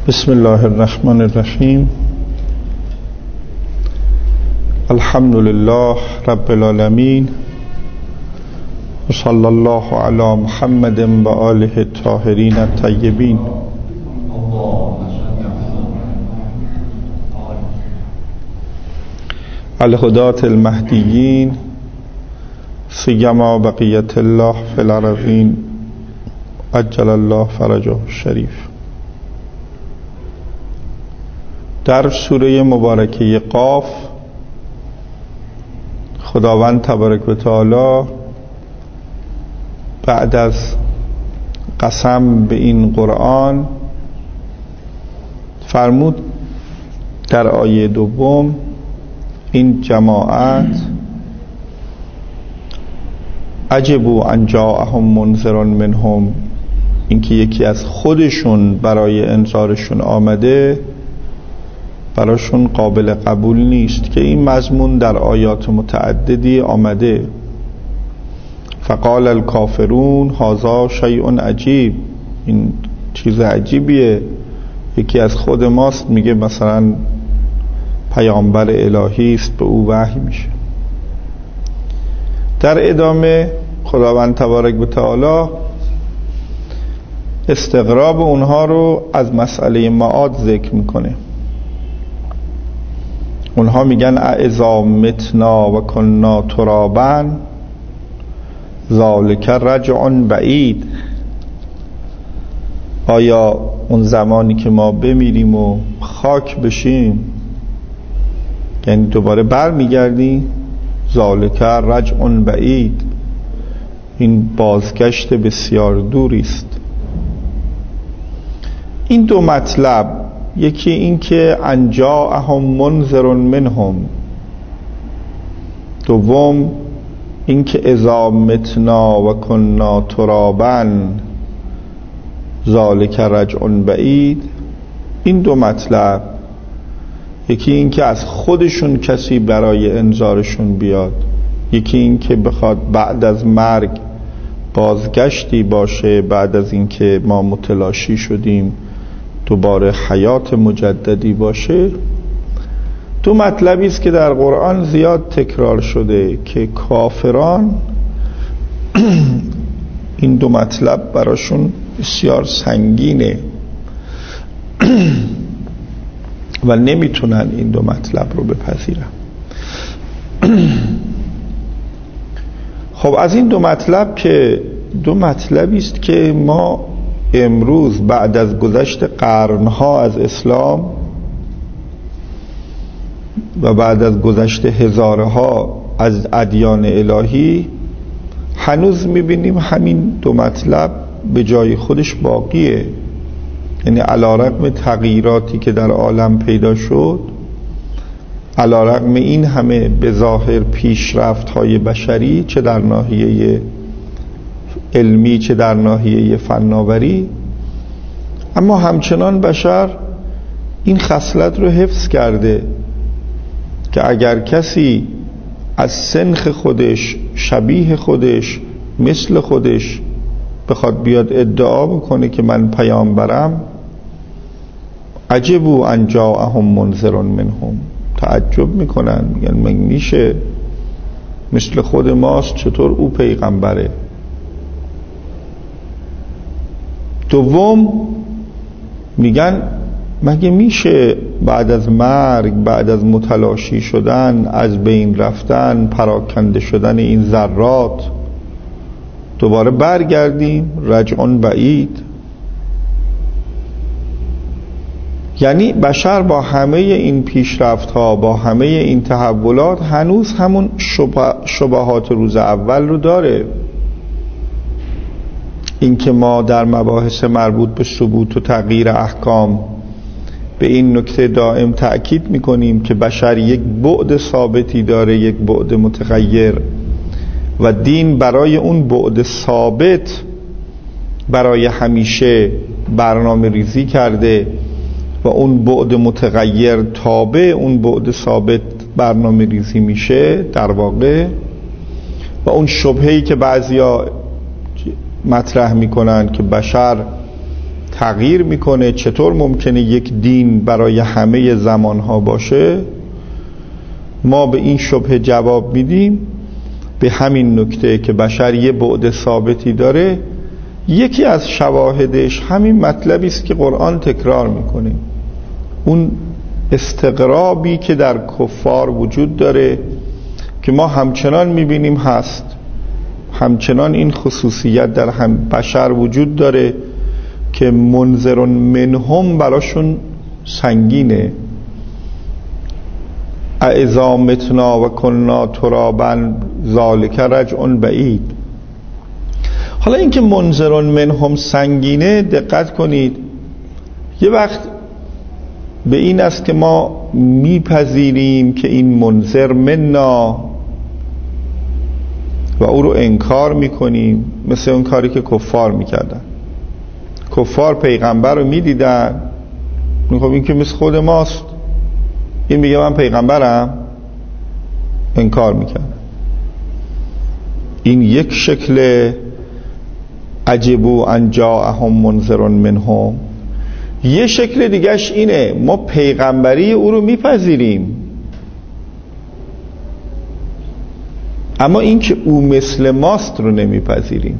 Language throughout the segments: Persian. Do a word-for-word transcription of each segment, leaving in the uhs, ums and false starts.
بسم الله الرحمن الرحیم. الحمد لله رب العالمین و صلی الله علی محمد و آله الطاهرین الطیبین. الهداة المهدیین سیما بقیت الله فی الارضین عجل الله فرجه الشریف. در سوره مبارکه قاف خداوند تبارک و تعالی بعد از قسم به این قرآن فرمود در آیه دوم این جماعت عجبوا ان جاءهم منذر منهم، اینکه یکی از خودشون برای انذارشون آمده براشون قابل قبول نیست، که این مضمون در آیات متعددی آمده. فقال الکافرون هذا شیء عجیب، این چیز عجیبیه، یکی از خود ماست میگه مثلا پیامبر الهی است، به او وحی میشه. در ادامه خداوند تبارک و تعالی استغراب اونها رو از مسئله معاد ذکر میکنه. اونها میگن اذا متنا و کنا ترابا ذالک رجع بعید، آیا اون زمانی که ما بمیریم و خاک بشیم یعنی دوباره بر میگردیم؟ ذالک رجع بعید، این بازگشت بسیار دوری است. این دو مطلب، یکی این که ان جاءهم منذر منهم، دوم این که اذا متنا و کنا ترابا ذالک رجع بعید، این دو مطلب، یکی این که از خودشون کسی برای انذارشون بیاد، یکی این که بخواد بعد از مرگ بازگشتی باشه، بعد از این که ما متلاشی شدیم دوباره حیات مجددی باشه. دو مطلبی است که در قرآن زیاد تکرار شده که کافران این دو مطلب براشون بسیار سنگینه و نمیتونن این دو مطلب رو بپذیرن. خب از این دو مطلب که دو مطلبی است که ما امروز بعد از گذشت قرنها از اسلام و بعد از گذشت هزارها از ادیان الهی هنوز میبینیم همین دو مطلب به جای خودش باقیه. یعنی علی‌رغم تغییراتی که در عالم پیدا شد، علی‌رغم این همه به ظاهر پیشرفت‌های بشری، چه در ناحیه علمی چه در ناحیه فناوری، اما همچنان بشر این خصلت رو حفظ کرده که اگر کسی از سنخ خودش، شبیه خودش، مثل خودش بخواد بیاد ادعا بکنه که من پیامبرم، عجبوا ان جاءهم منذر منهم، تعجب میکنن، میگن من میشه مثل خود ماست، چطور او پیغمبره؟ دوم میگن مگه میشه بعد از مرگ، بعد از متلاشی شدن، از بین رفتن، پراکنده شدن این ذرات دوباره برگردیم؟ رجع بعید. یعنی بشر با همه این پیشرفت ها، با همه این تحولات، هنوز همون شبه شبهات روز اول رو داره. این که ما در مباحث مربوط به ثبوت و تغییر احکام به این نکته دائم تأکید میکنیم که بشر یک بعد ثابتی داره، یک بعد متغیر، و دین برای اون بعد ثابت برای همیشه برنامه ریزی کرده و اون بعد متغیر تابع اون بعد ثابت برنامه ریزی میشه در واقع. و اون شبهه‌ای که بعضیا مطرح میکنن که بشر تغییر میکنه. چطور ممکنه یک دین برای همه زمانها باشه؟ ما به این شبهه جواب میدیم به همین نکته که بشر یه بعد ثابتی داره. یکی از شواهدش همین مطلبی است که قرآن تکرار میکنه، اون استقرابی که در کفار وجود داره که ما همچنان میبینیم هست، همچنان این خصوصیت در هم بشر وجود داره که منذرون منهم براشون سنگینه. اذا متنا و کنا ترابا ذالک رجع بعید. حالا اینکه منذرون منهم سنگینه، دقت کنید، یه وقت به این است که ما میپذیریم که این منذر منا و او رو انکار میکنیم، مثل اون کاری که کفار میکردن. کفار پیغمبر رو میدیدن، میگفت این که مثل خود ماست، این میگه من پیغمبرم، انکار میکردن. این یک شکل عجبوا ان جاءهم منذر منهم. یه شکل دیگهش اینه ما پیغمبری او رو میپذیریم، اما این که او مثل ماست رو نمیپذیریم،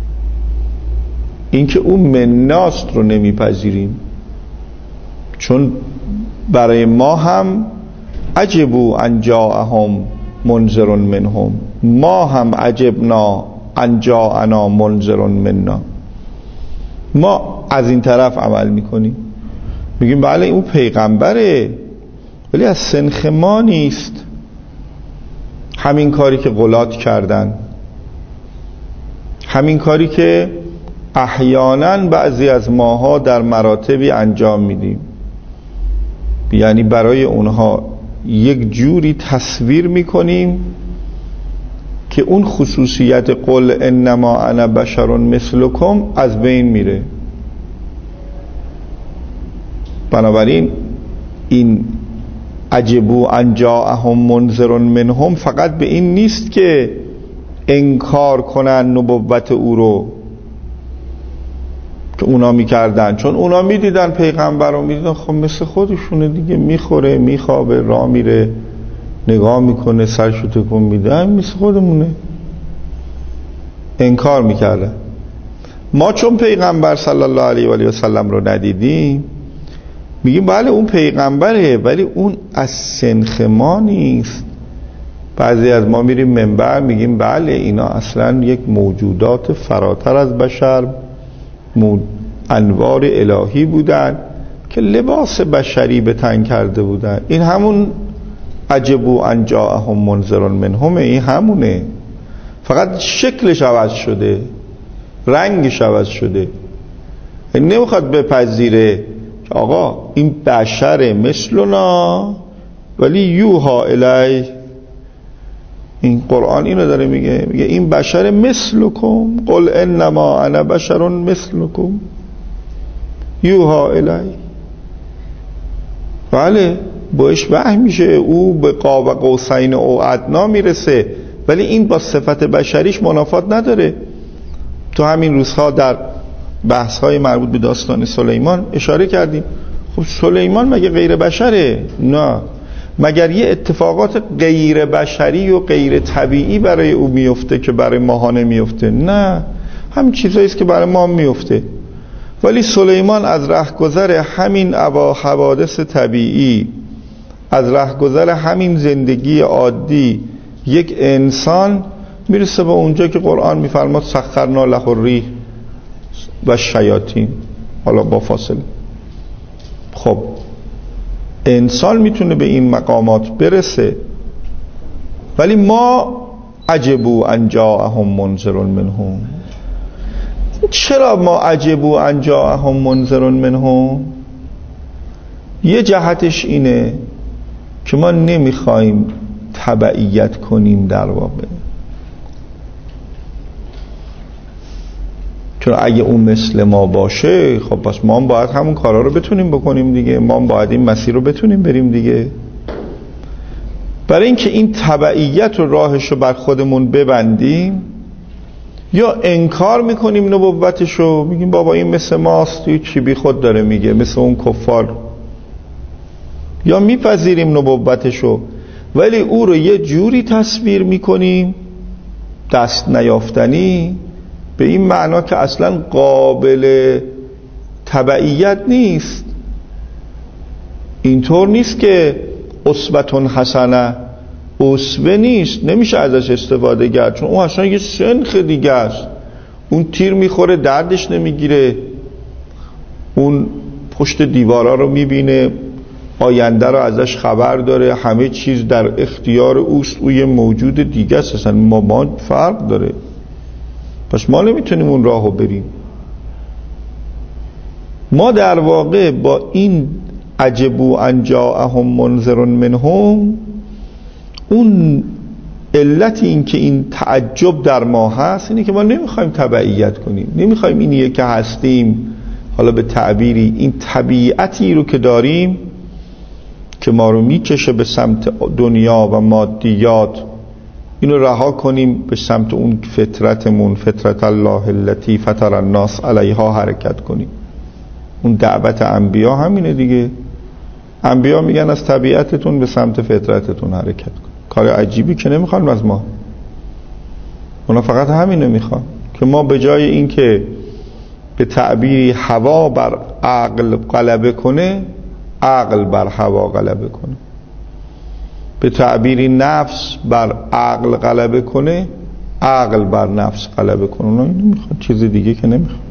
این که او مناست رو نمیپذیریم، چون برای ما هم عجبوا ان جاءهم منذر منهم، ما هم عجبنا ان جاءنا منذر منا. ما از این طرف عمل میکنیم، میگیم بله اون پیغمبره ولی از سنخ ما نیست. همین کاری که غلات کردن، همین کاری که احیانا بعضی از ماها در مراتبی انجام میدیم، یعنی برای اونها یک جوری تصویر میکنیم که اون خصوصیت قل انما انا بشر مثلکم از بین میره. بنابراین این عجبوا ان جاءهم منذر منهم فقط به این نیست که انکار کنن نبوت او رو که اونا میکردن، چون اونا میدیدن پیغمبر رو، میدیدن خب مثل خودشونه دیگه، میخوره میخوابه راه میره نگاه میکنه سرشو تکون میده، مثل خودمونه، انکار میکردن. ما چون پیغمبر صلی الله علیه و آله و سلم رو ندیدیم میگیم بله اون پیغمبره ولی اون از سنخ ما نیست. بعضی از ما میریم منبر میگیم بله اینا اصلا یک موجودات فراتر از بشر، انوار الهی بودن که لباس بشری به تن کرده بودن. این همون عجبوا ان جاءهم منذر منهم، این همونه، فقط شکلش عوض شده، رنگش عوض شده. این نمیخواد بپذیره که آقا این بشر مثلنا ولی یوها الی. این قرآن اینو داره میگه، میگه این بشر مثلکم، قل انما انا بشر مثلکم یوها الی. بله باش وحی میشه، او به قاب قوسین او ادنا میرسه، ولی این با صفت بشریش منافات نداره. تو همین روزها در بحث‌های مربوط به داستان سلیمان اشاره کردیم. خب سلیمان مگه غیر بشره؟ نه. مگر یه اتفاقات غیر بشری و غیر طبیعی برای او میفته که برای ماها نمیفته؟ نه، همین چیزایی است که برای ما میفته. ولی سلیمان از رهگذر همین حوادث طبیعی، از رهگذر همین زندگی عادی یک انسان میرسه به اونجا که قرآن میفرماد سخرنا له الریح و شیاطین، حالا با فاصله. خب انسان میتونه به این مقامات برسه، ولی ما عجبوا ان جاءهم منذر منهم. چرا ما عجبوا ان جاءهم منذر منهم؟ یه جهتش اینه که ما نمیخوایم تبعیت کنیم در واقع، چون اگه اون مثل ما باشه خب پس ما هم باید همون کارا رو بتونیم بکنیم دیگه، ما هم باید این مسیر رو بتونیم بریم دیگه. برای اینکه این تبعیت رو راهش رو بر خودمون ببندیم یا انکار میکنیم نبوتشو، میگیم بابا این مثل ماست، یه چی بی خود داره میگه، مثل اون کفار. یا میپذیریم نبوتشو ولی او رو یه جوری تصویر میکنیم دست نیافتنی، به این معنا که اصلا قابل تبعیت نیست. اینطور نیست که اسوه حسنه، اسوه نیست، نمیشه ازش استفاده کرد، چون اون اصلا یه سنخ دیگه است. اون تیر میخوره دردش نمیگیره، اون پشت دیوارا رو میبینه، آینده رو ازش خبر داره، همه چیز در اختیار اوست، او یه موجود دیگه است، اصلا ما ما فرق داره. پس ما نمیتونیم اون راهو بریم. ما در واقع با این عجبوا ان جاءهم منذر منهم، اون علت این که این تعجب در ما هست اینه که ما نمیخوایم تبعیت کنیم، نمیخوایم اینیه که هستیم، حالا به تعبیری این طبیعتی رو که داریم که ما رو میکشه به سمت دنیا و مادیات، اینو رها کنیم، به سمت اون فطرتمون، فطرت الله التي فطر الناس علیها حرکت کنیم. اون دعوت انبیا همینه دیگه. انبیا میگن از طبیعتتون به سمت فطرتتون حرکت کن. کار عجیبی که نمیخوان از ما، اونا فقط همینو میخوان که ما به جای این که به تعبیری هوا بر عقل غلبه کنه، عقل بر هوا غلبه کنه، به تعبیری نفس بر عقل غلبه کنه، عقل بر نفس غلبه کنه. اونا اینو میخوان، چیز دیگه که نمیخوان.